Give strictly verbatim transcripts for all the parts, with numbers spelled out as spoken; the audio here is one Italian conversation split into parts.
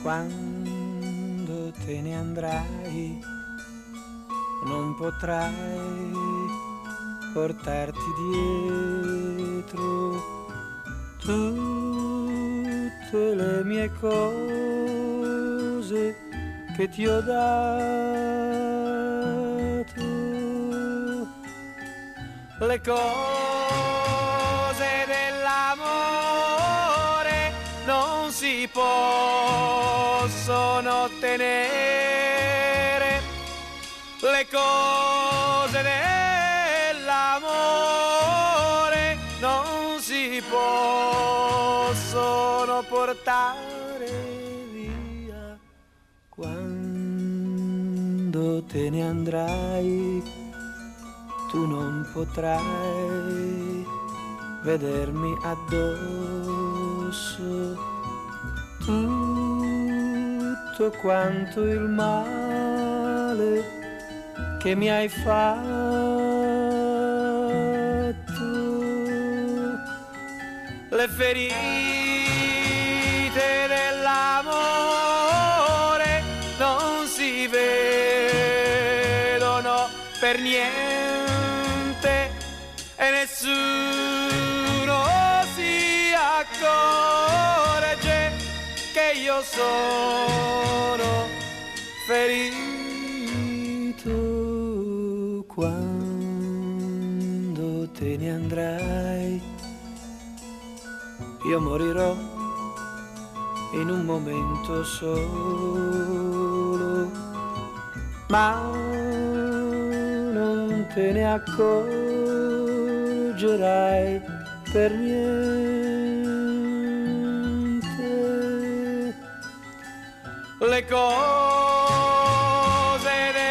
Quando te ne andrai non potrai portarti dietro tutte le mie cose che ti ho dato, le cose dell'amore non si possono ottenere, le cose dell'amore non si possono portare via. Quando te ne andrai tu non potrai vedermi addosso tutto quanto il male che mi hai fatto, le ferite dell'amore non si vedono per niente e nessuno si accorge che io sono ferito. Quando te ne andrai io morirò in un momento solo, ma non te ne accorgerai per niente, le cose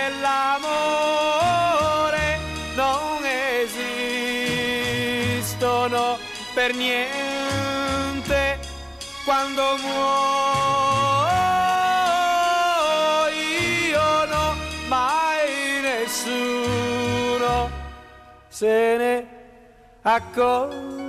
dell'amore non esistono per niente, quando muoio mai nessuno se ne accorge.